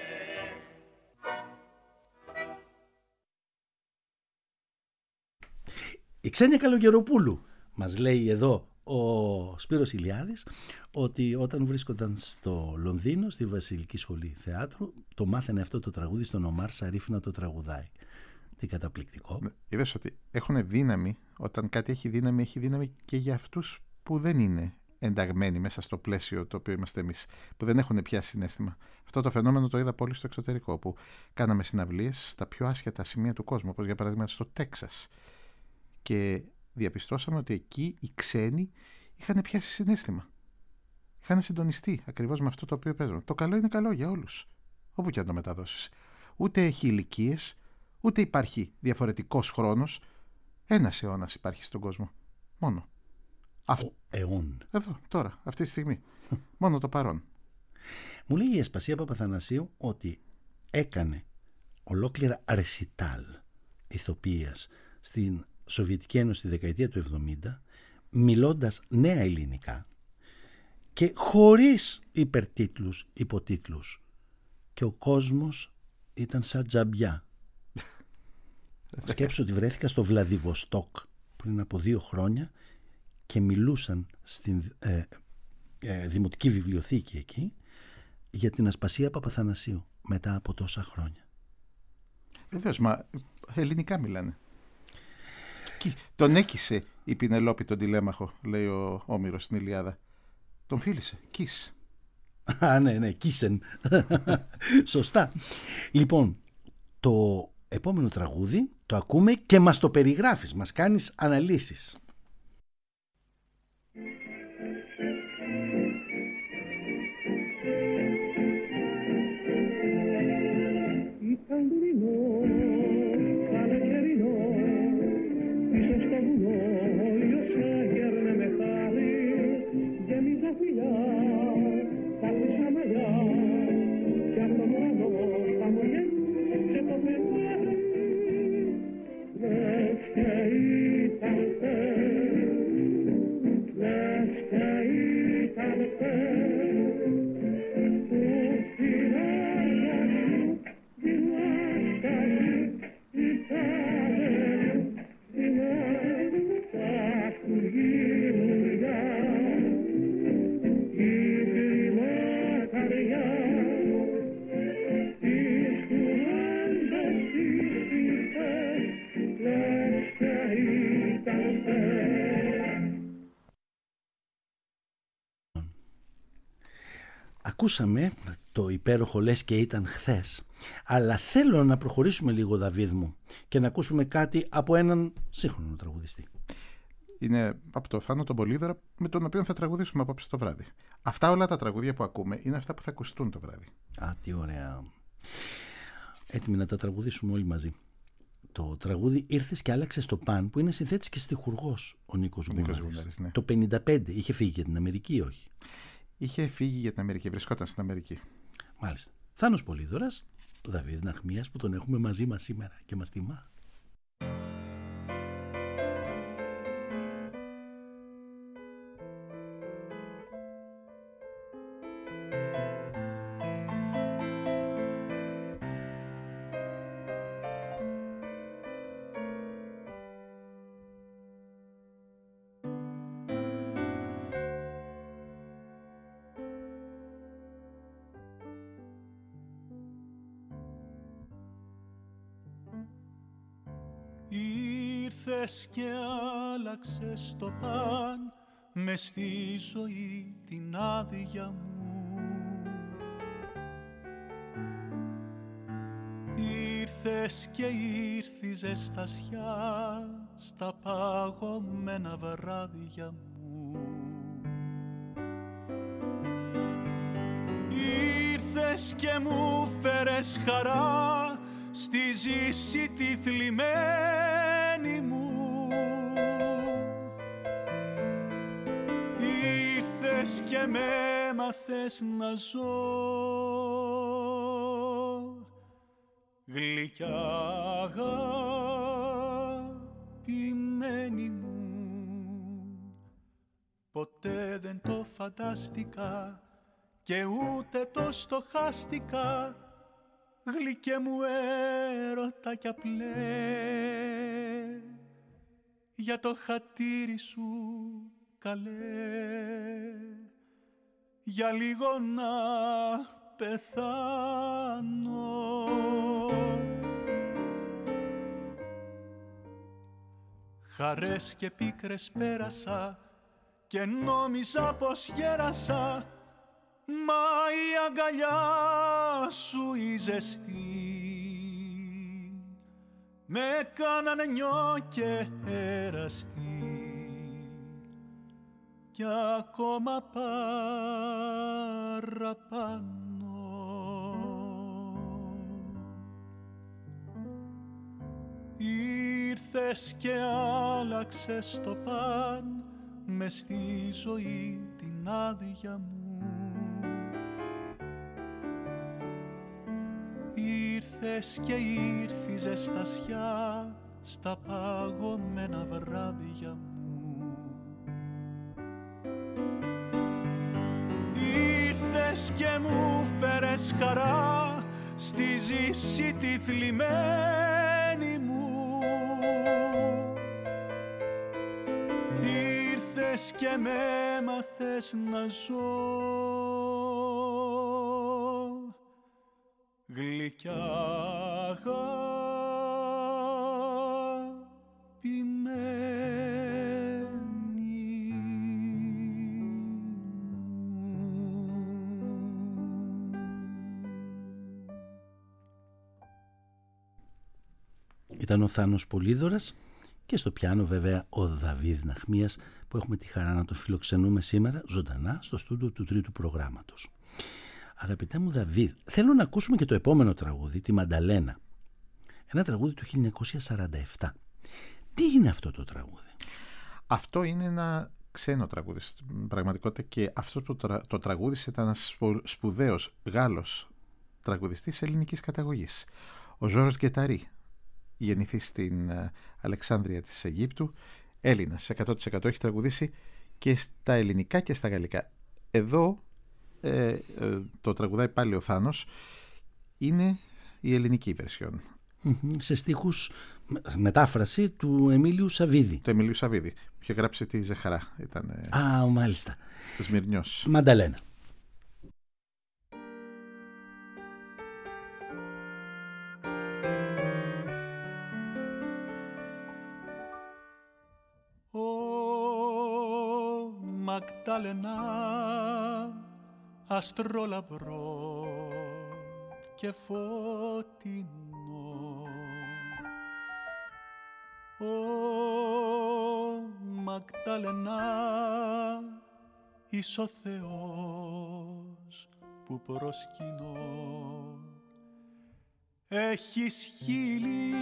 Η Ξένια Καλογεροπούλου μας λέει εδώ ο Σπύρος Ηλιάδης ότι όταν βρίσκονταν στο Λονδίνο στη Βασιλική Σχολή Θεάτρου το μάθαινε αυτό το τραγούδι στον Ομάρ Σαρίφ να το τραγουδάει. Τι καταπληκτικό. Είδες ότι έχουν δύναμη, όταν κάτι έχει δύναμη, έχει δύναμη και για αυτούς που δεν είναι ενταγμένοι μέσα στο πλαίσιο το οποίο είμαστε εμείς, που δεν έχουν πια συναίσθημα. Αυτό το φαινόμενο το είδα πολύ στο εξωτερικό, που κάναμε συναυλίες στα πιο άσχετα σημεία του κόσμου, όπως για παράδειγμα στο Τέξας. Και διαπιστώσαμε ότι εκεί οι ξένοι είχαν πιάσει συναίσθημα. Είχαν συντονιστεί ακριβώς με αυτό το οποίο παίζουν. Το καλό είναι καλό για όλους, όπου και αν το μεταδώσεις. Ούτε έχει ηλικίες, ούτε υπάρχει διαφορετικός χρόνος. Ένας αιώνας υπάρχει στον κόσμο. Μόνο. Αυ... Ο αιών. Εδώ, τώρα, αυτή τη στιγμή. Μόνο το παρόν. Μου λέει η Ασπασία Παπαθανασίου ότι έκανε ολόκληρα ρεσιτάλ ηθοποιίας στην Σοβιετική Ένωση τη δεκαετία του εβδομήντα, μιλώντας νέα ελληνικά και χωρίς υπερτίτλους, υποτίτλους, και ο κόσμος ήταν σαν τζαμπιά. Σκέψου ότι βρέθηκα στο Βλαδιβοστόκ πριν από δύο χρόνια και μιλούσαν στην ε, ε, Δημοτική Βιβλιοθήκη εκεί για την Ασπασία Παπαθανασίου μετά από τόσα χρόνια. Βεβαίως, μα ελληνικά μιλάνε. Τον έκυσε η Πινελόπη τον τηλέμαχο, λέει ο Όμηρος στην Ηλιάδα. Τον φίλησε, κις. Α, ναι, ναι, κίσεν. Σωστά. Λοιπόν, το επόμενο τραγούδι Το ακούμε και μας το περιγράφεις, μας κάνεις αναλύσεις. Ακούσαμε το υπέροχο «Λες και ήταν χθες», αλλά θέλω να προχωρήσουμε λίγο, Δαβίδ μου, και να ακούσουμε κάτι από έναν σύγχρονο τραγουδιστή. Είναι από το Θάνο τον Πολύδωρα, με τον οποίο θα τραγουδήσουμε απόψε το βράδυ. Αυτά όλα τα τραγούδια που ακούμε είναι αυτά που θα ακουστούν το βράδυ. Α, τι ωραία. Έτοιμοι να τα τραγουδήσουμε όλοι μαζί. Το τραγούδι «Ήρθες και άλλαξες το παν», που είναι συνθέτης και στιχουργός ο Νίκος Γουνάρης. Ναι. Το πενήντα πέντε είχε φύγει για την Αμερική ή όχι? Είχε φύγει για την Αμερική, βρισκόταν στην Αμερική. Μάλιστα. Θάνος Πολύδωρας, ο Δαβίδ Ναχμίας, που τον έχουμε μαζί μας σήμερα και μας τιμά. Ήρθες και άλλαξες το παν μες στη ζωή την άδεια μου. Ήρθες και ήρθε η ζεστασιά στα παγωμένα βράδια μου. Ήρθες και μου φέρες χαρά στη ζήση τη θλιμμένη μου. Ήρθες και με έμαθες να ζω γλυκιά αγαπημένη μου. Ποτέ δεν το φαντάστηκα και ούτε το στοχάστηκα, γλυκέ μου έρωτα κι απλέ, για το χατήρι σου καλέ, για λίγο να πεθάνω. Χαρές και πίκρες πέρασα και νόμιζα πως γέρασα, μα η αγκαλιά σου η ζεστή με κάνανε νιώ και εραστή, κι ακόμα παραπάνω. Ήρθες και άλλαξες το παν μες στη ζωή την άδεια μου. Ήρθες και ήρθε η ζεστασιά στα παγωμένα βράδια μου. Ήρθες και μου φέρες χαρά στη ζήση τη θλιμμένη μου. Ήρθες και με έμαθες να ζω γλυκιά αγαπημένη μου. ήταν ο Θάνος Πολύδωρας και στο πιάνο βέβαια ο Δαβίδ Ναχμίας, που έχουμε τη χαρά να τον φιλοξενούμε σήμερα ζωντανά στο στούντιο του τρίτου προγράμματος. Αγαπητέ μου Δαβίδ, θέλω να ακούσουμε και το επόμενο τραγούδι, τη Μανταλένα. Ένα τραγούδι του χίλια εννιακόσια σαράντα επτά. Τι είναι αυτό το τραγούδι? Αυτό είναι ένα ξένο τραγούδι στην πραγματικότητα, και αυτό το, τρα... το τραγούδι ήταν ένας σπουδαίος Γάλλος τραγουδιστής ελληνικής καταγωγής, ο Ζόρος Γκεταρί, γεννηθεί στην Αλεξάνδρεια της Αιγύπτου, Έλληνας εκατό τοις εκατό, έχει τραγουδήσει και στα ελληνικά και στα γαλλικά. Εδώ ε, ε, το τραγουδάει πάλι ο Θάνος, είναι η ελληνική βερσιόν. Σε στίχους, μετάφραση του Εμίλιου Σαββίδη. Το Εμίλιου Σαββίδη, είχε γράψει τη Ζεχαρά. Ήταν, Α, μάλιστα. Σμυρνιός. Μανταλένα. Μαγδαλένα, αστρόλαμπρο και φωτεινό. Ω Μαγδαλένα, είσαι ο Θεός που προσκυνώ. Έχεις χείλη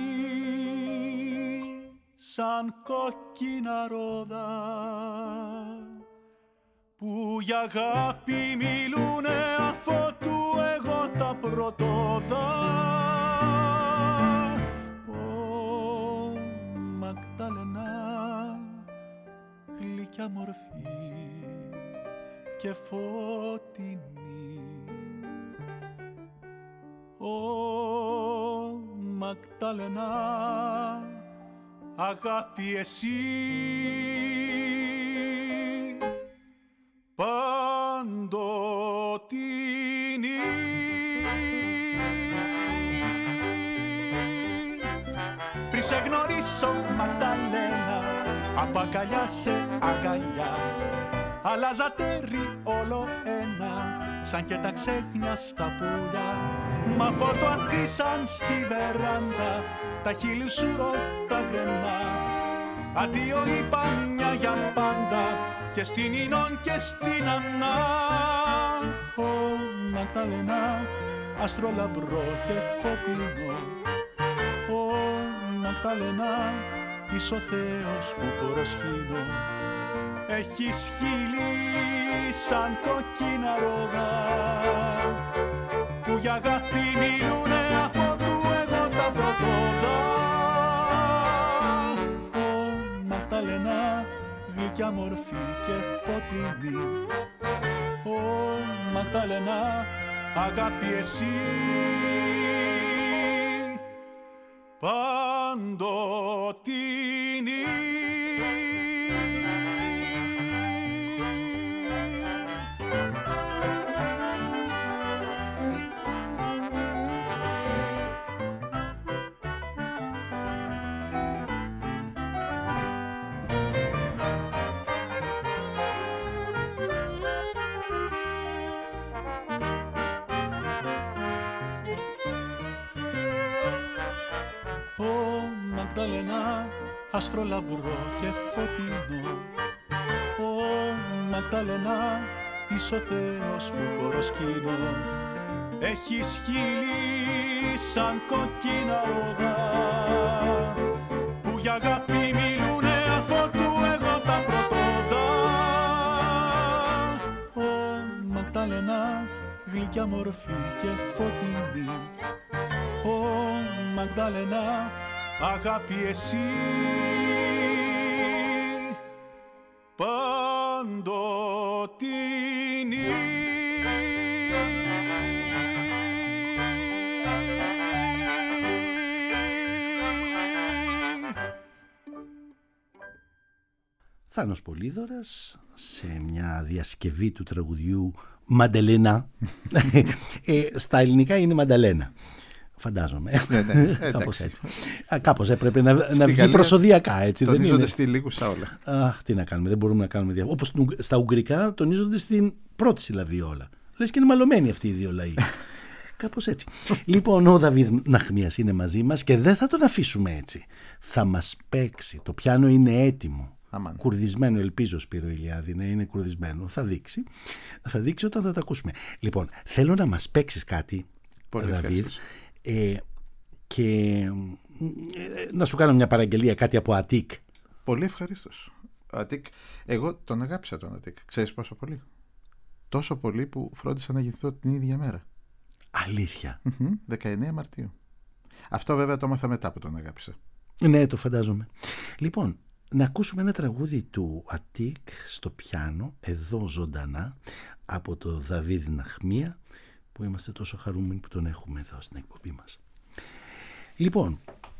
σαν κόκκινα ρόδα, που για αγάπη μιλούνε αφότου εγώ τα πρωτόδα. Ω Μαγδαλένα, γλυκιά μορφή και φωτεινή. Ω Μαγδαλένα, αγάπη εσύ παντοτινή. Πριν σε γνωρίσω Μαγδαλένα, από αγκαλιά σε αγκαλιά, άλλαζα τέρι όλο ένα, σαν και τα ξέχνια στα πουλιά. Μα φώτο ανθίσαν στη βεράντα, τα χείλη σου ρώτα γκρεμά. Αντίο είπαν μια για πάντα, και στην Ινών και στην Ανά. Ω Μαγδαλένα, αστρόλαμπρο και φωτεινό. Ω Μαγδαλένα, είσαι ο Θεός που προσκυνώ. Έχεις χείλη σαν κόκκινα ρόδα, που για αγάπη μιλούνε αφότου εγώ τα πρωτόδα. Ω Μαγδαλένα, γλυκιά μορφή και φωτεινή. Ω Μαγδαλένα, αγάπη εσύ παντοτινή. Μαγδαλένα, αστρόλαμπρο και φωτεινό. Ω Μαγδαλένα, είσαι ο Θεός που προσκυνώ. Έχεις χείλη σαν κόκκινα ρόδα, που για αγάπη μιλούνε αφότου εγώ τα πρωτόδα. Ω Μαγδαλένα, γλυκιά μορφή και φωτεινή. Ω Μαγδαλένα, αγάπη εσύ παντοτινή. Θάνος Πολύδωρας σε μια διασκευή του τραγουδιού Μανταλένα. ε, στα ελληνικά είναι Μανταλένα, φαντάζομαι. Ναι, ναι, κάπως έτσι. Α, κάπως έπρεπε να, να βγει Γαλλία προσωδιακά, έτσι. Τονίζονται στη λίγουσα όλα. Αχ, τι να κάνουμε, δεν μπορούμε να κάνουμε διαφορά. Όπως στα ουγγρικά τονίζονται στην πρώτη συλλαβή όλα. Λες και είναι μαλωμένοι αυτοί οι δύο λαοί. Κάπως έτσι. Λοιπόν, ο Δαβίδ Ναχμίας είναι μαζί μας και δεν θα τον αφήσουμε έτσι. Θα μας παίξει. Το πιάνο είναι έτοιμο. Αμάν. Κουρδισμένο, ελπίζω, Σπύρο Ηλιάδη, να είναι κουρδισμένο. Θα δείξει. Θα δείξει όταν θα τα ακούσουμε. Λοιπόν, θέλω να μας παίξεις κάτι, Πολύ Δαβίδ, ε, και ε, να σου κάνω μια παραγγελία, κάτι από Αττικ. Πολύ ευχαρίστως. Αττικ, εγώ τον αγάπησα τον Αττικ. Ξέρεις πόσο πολύ? Τόσο πολύ που φρόντισα να γεννηθώ την ίδια μέρα. Αλήθεια? δεκαεννέα Μαρτίου. Αυτό βέβαια το έμαθα μετά που τον αγάπησα. Ναι, το φαντάζομαι. Λοιπόν, να ακούσουμε ένα τραγούδι του Αττικ στο πιάνο, εδώ ζωντανά, από το Δαβίδ Ναχμία, που είμαστε τόσο χαρούμενοι που τον έχουμε εδώ στην εκπομπή μας. Λοιπόν,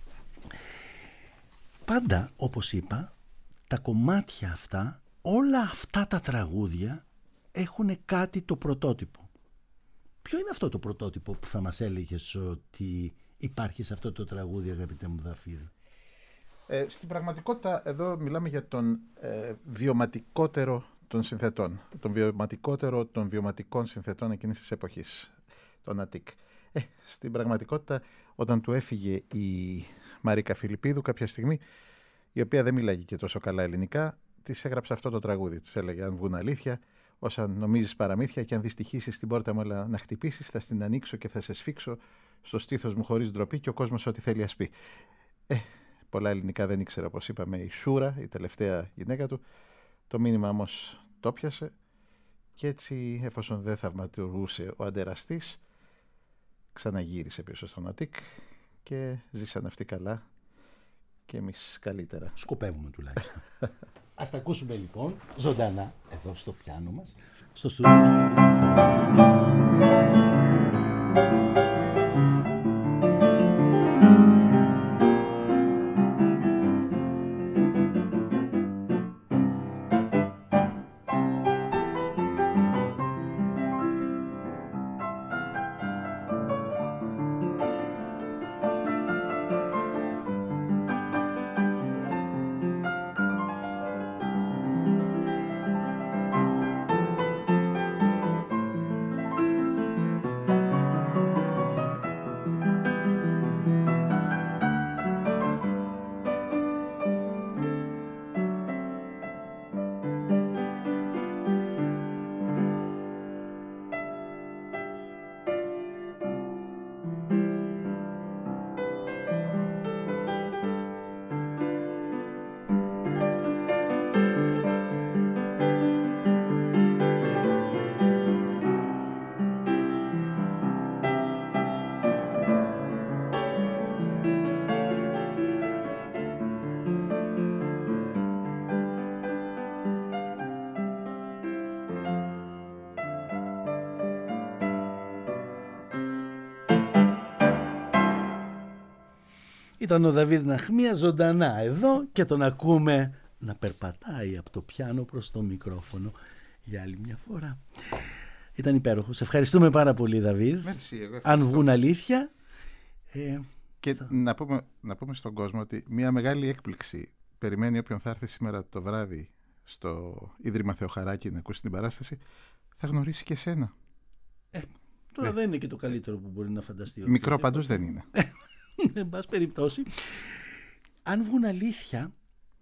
πάντα, όπως είπα, τα κομμάτια αυτά, όλα αυτά τα τραγούδια έχουν κάτι το πρωτότυπο. Ποιο είναι αυτό το πρωτότυπο που θα μας έλεγες ότι υπάρχει σε αυτό το τραγούδι, αγαπητέ μου Δαβίδ? Ε, στην πραγματικότητα εδώ μιλάμε για τον ε, βιωματικότερο των συνθετών, τον βιωματικότερο των βιωματικών συνθετών εκείνης της εποχής, τον Αττικ. Ε, στην πραγματικότητα, όταν του έφυγε η Μαρίκα Φιλιππίδου κάποια στιγμή, η οποία δεν μιλάγε και τόσο καλά ελληνικά, της έγραψε αυτό το τραγούδι. Της έλεγε: αν βγουν αλήθεια, όσα νομίζεις παραμύθια, και αν δυστυχήσεις την πόρτα μου έλα να χτυπήσεις, θα στην ανοίξω και θα σε σφίξω στο στήθος μου χωρίς ντροπή και ο κόσμος ό,τι θέλει ας πει. Ε, πολλά ελληνικά δεν ήξερα, όπως είπαμε, η Σούρα, η τελευταία γυναίκα του. Το μήνυμα όμως το πιάσε και έτσι, εφόσον δεν θαυματουργούσε ο αντεραστής, ξαναγύρισε πίσω στον Αττικ και ζήσαν αυτοί καλά και εμείς καλύτερα. Σκοπεύουμε τουλάχιστον. Ας τα ακούσουμε λοιπόν ζωντανά εδώ στο πιάνο μας, στο στούντιο του. Ήταν ο Δαβίδ Ναχμία ζωντανά εδώ και τον ακούμε να περπατάει από το πιάνο προς το μικρόφωνο για άλλη μια φορά. Ήταν υπέροχο. Σε ευχαριστούμε πάρα πολύ, Δαβίδ. Merci, εγώ αν βγουν αλήθεια. Ε, και θα... να, πούμε, να πούμε στον κόσμο ότι μια μεγάλη έκπληξη περιμένει όποιον θα έρθει σήμερα το βράδυ στο Ίδρυμα Θεοχαράκη να ακούσει την παράσταση, θα γνωρίσει και εσένα. Ε, τώρα ε. δεν είναι και το καλύτερο που μπορεί να φανταστεί. Μικρό παντός δεν είναι. Εν πάση περιπτώσει, αν βγουν αλήθεια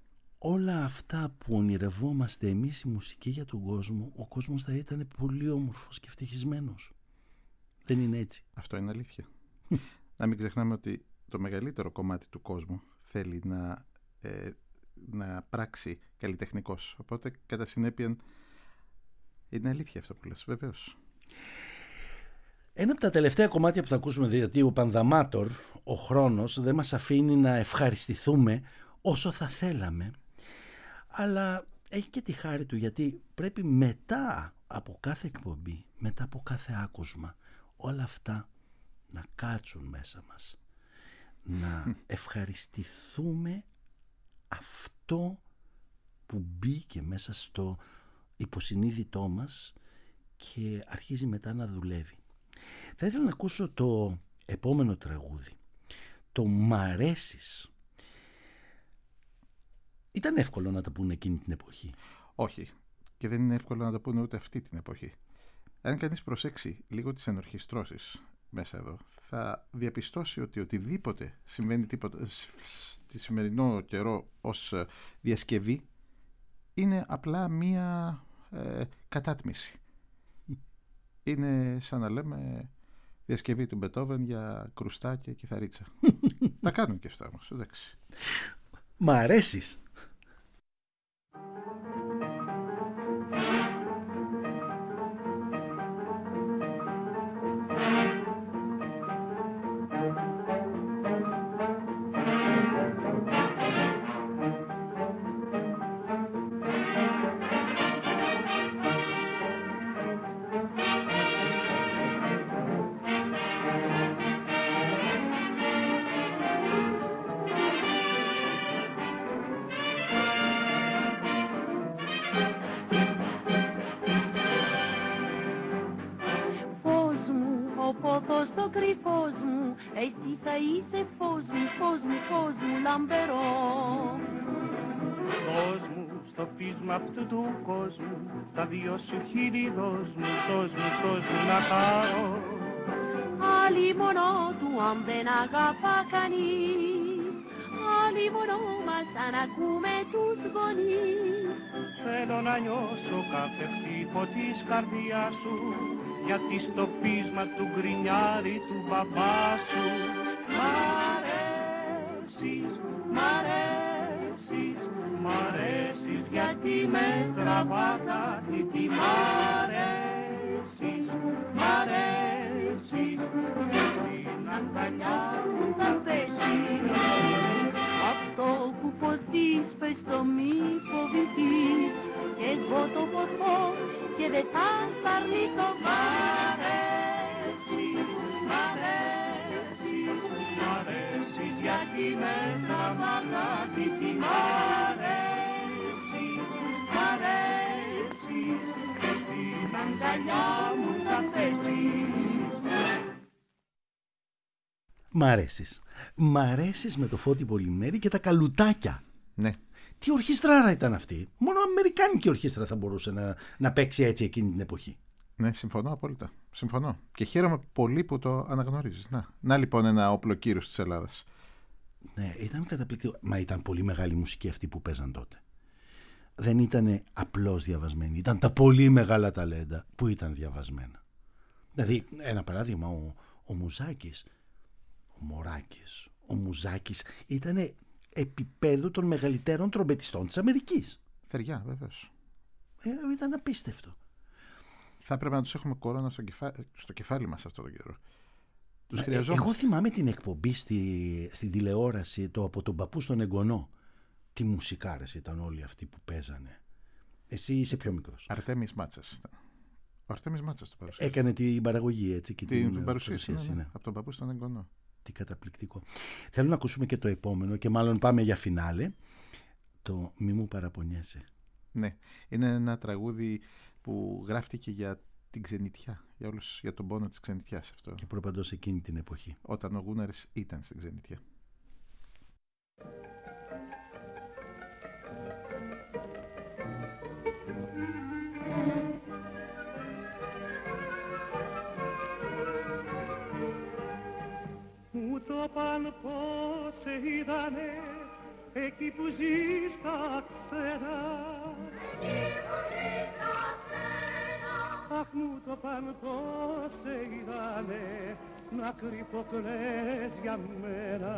όλα αυτά που ονειρευόμαστε εμείς η μουσική για τον κόσμο, ο κόσμος θα ήταν πολύ όμορφος και ευτυχισμένος. Δεν είναι έτσι? Αυτό είναι αλήθεια. Να μην ξεχνάμε ότι το μεγαλύτερο κομμάτι του κόσμου θέλει να, ε, να πράξει καλλιτεχνικός. Οπότε κατά συνέπεια είναι αλήθεια αυτό που λες, βεβαίως. Ένα από τα τελευταία κομμάτια που θα ακούσουμε, γιατί ο Πανδαμάτορ, ο χρόνος, δεν μας αφήνει να ευχαριστηθούμε όσο θα θέλαμε, αλλά έχει και τη χάρη του, γιατί πρέπει μετά από κάθε εκπομπή, μετά από κάθε άκουσμα, όλα αυτά να κάτσουν μέσα μας, να ευχαριστηθούμε αυτό που μπήκε μέσα στο υποσυνείδητό μας και αρχίζει μετά να δουλεύει. Θα ήθελα να ακούσω το επόμενο τραγούδι, το «Μ' αρέσεις». Ήταν εύκολο να τα πούνε εκείνη την εποχή? Όχι, και δεν είναι εύκολο να τα πούνε ούτε αυτή την εποχή. Αν κανείς προσέξει λίγο τις ενορχιστρώσεις, μέσα εδώ θα διαπιστώσει ότι οτιδήποτε συμβαίνει τίποτα, στη σημερινό καιρό ως διασκευή είναι απλά μία ε, κατάτμιση. Είναι σαν να λέμε διασκευή του Μπετόβεν για κρουστά και κιθαρίτσα. Τα κάνουν και αυτά όμως, εντάξει. Μ' αρέσεις. Αυτού του κόσμου τα δυο σου χείλη δώσ' μου, δώσ' μου, δώσ' μου να χαρώ. Άλλη μόνο του αν δεν αγαπά κανείς, άλλη μόνο μας αν ακούμε τους γονείς. Θέλω να νιώσω κάθε χτύπο της καρδιάς σου, γιατί στο πείσμα του γκρινιάρι του μπαμπά σου. Μ' αρέσεις, μ' αρέσεις, μ' αρέσεις, γιατί με τραβάτα τι τι μ' αρέσεις, μ' αρέσεις, και στην αγκαλιά μου θα πέσεις. Αυτό που ποθείς πες το μη φοβηθείς, κι εγώ το ποθώ και δεν θα σ' αρνηθώ. Μ' αρέσεις, μ' αρέσεις, μ' αρέσεις, γιατί με τραβάτα τι τι μ' αρέσεις, μ' αρέσεις, και στην αγκαλιά μου θα πέσεις. Μ' αρέσεις. Μ' αρέσεις με το Φώτη Πολυμέρη και τα καλουτάκια. Ναι. Τι ορχήστραρα ήταν αυτή. Μόνο αμερικάνικη ορχήστρα θα μπορούσε να, να παίξει έτσι εκείνη την εποχή. Ναι, συμφωνώ απόλυτα. Συμφωνώ. Και χαίρομαι πολύ που το αναγνωρίζεις. Να, να λοιπόν ένα όπλο κύρος της Ελλάδας. Ναι, ήταν καταπληκτικό. Μα ήταν πολύ μεγάλη μουσική αυτή που παίζαν τότε. Δεν ήταν απλώς διαβασμένη. Ήταν τα πολύ μεγάλα ταλέντα που ήταν διαβασμένα. Δηλαδή, ένα παράδειγμα, ο, ο Μουζάκης, ο Μωράκης, ο Μουζάκης ήταν επίπεδου των μεγαλύτερων τρομπετιστών της Αμερικής. Θεριά, βέβαιος. Ε, ήταν απίστευτο. Θα έπρεπε να τους έχουμε κορώνα στο, κεφά... στο κεφάλι μας αυτόν τον καιρό. Τους ε, χρειαζόμαστε. Εγώ θυμάμαι την εκπομπή στη, στην τηλεόραση, το από τον παππού στον εγγονό. Τι μουσικάρες ήταν όλοι αυτοί που παίζανε. Εσύ είσαι πιο μικρός. Αρτέμις Μάτσας ήταν. Ο Αρτέμις Μάτσας το παρουσίασε. Έκανε την παραγωγή έτσι και την, την παρουσίαση. Ναι, ναι. Ναι. Από τον παππού στον εγγονό. Τι καταπληκτικό. Θέλω να ακούσουμε και το επόμενο και μάλλον πάμε για φινάλε. Το «Μη μου παραπονιέσαι». Ναι, είναι ένα τραγούδι που γράφτηκε για την ξενιτιά, για, όλους, για τον πόνο της ξενιτιάς αυτό. Και προπαντός εκείνη την εποχή. Όταν ο Γούναρης ήταν στην ξενιτιά. Μου το παν πως σε είδανε εκεί που ζεις στα ξένα. Εκεί που ζεις στα ξένα. Αχ, μου το παν πως σε είδανε να κρυφοκλαις για μένα.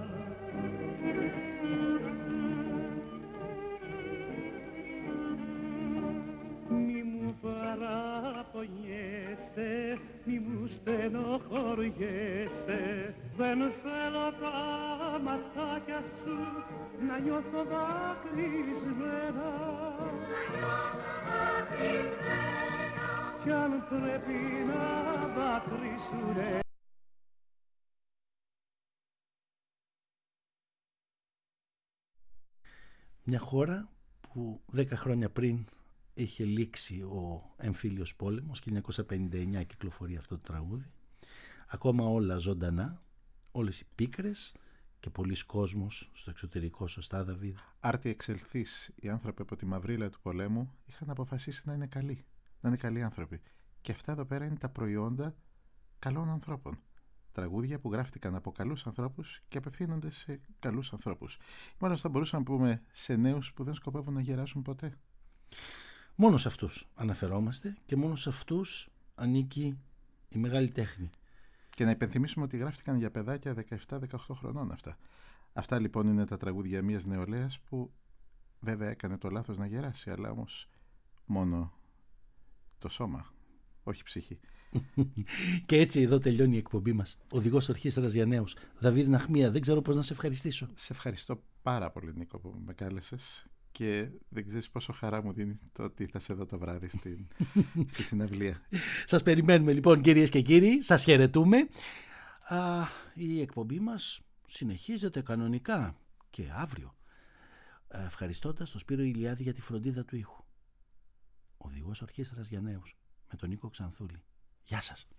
Μη μου παραπονιέσαι, μη μου στενοχωριέσαι, δεν θέλω τα ματάκια σου να νιώθω δακρυσμένα. Να νιώθω δακρυσμένα. Κι αν πρέπει να δακρύσουνε. Μια χώρα που δέκα χρόνια πριν είχε λήξει ο εμφύλιος πόλεμος, χίλια εννιακόσια πενήντα εννιά κυκλοφορεί αυτό το τραγούδι. Ακόμα όλα ζωντανά, όλες οι πίκρες και πολλοί κόσμος στο εξωτερικό, σωστά Δαβίδ. Άρτη εξελθείς, οι άνθρωποι από τη μαυρίλα του πολέμου είχαν αποφασίσει να είναι καλοί, να είναι καλοί άνθρωποι. Και αυτά εδώ πέρα είναι τα προϊόντα καλών ανθρώπων. Τραγούδια που γράφτηκαν από καλούς ανθρώπους και απευθύνονται σε καλούς ανθρώπους. Μάλλον θα μπορούσαμε να πούμε σε νέους που δεν σκοπεύουν να γεράσουν ποτέ. Μόνο σε αυτούς αναφερόμαστε και μόνο σε αυτούς ανήκει η μεγάλη τέχνη. Και να υπενθυμίσουμε ότι γράφτηκαν για παιδάκια δεκαεπτά δεκαοκτώ χρονών αυτά. Αυτά λοιπόν είναι τα τραγούδια μιας νεολαίας που βέβαια έκανε το λάθος να γεράσει, αλλά όμως μόνο το σώμα, όχι ψυχή. Και έτσι εδώ τελειώνει η εκπομπή μας. Οδηγός ορχήστρας για νέους, Δαβίδ Ναχμία. Δεν ξέρω πώς να σε ευχαριστήσω. Σε ευχαριστώ πάρα πολύ, Νίκο, που με κάλεσες και δεν ξέρεις πόσο χαρά μου δίνει το ότι θα σε δω το βράδυ στη, στη συναυλία. Σας περιμένουμε λοιπόν, κυρίες και κύριοι, σας χαιρετούμε. Α, η εκπομπή μας συνεχίζεται κανονικά και αύριο, ευχαριστώντας τον Σπύρο Ηλιάδη για τη φροντίδα του ήχου. Οδηγός ορχήστρας για νέους με τον Νίκο Ξανθούλη. Γεια σας.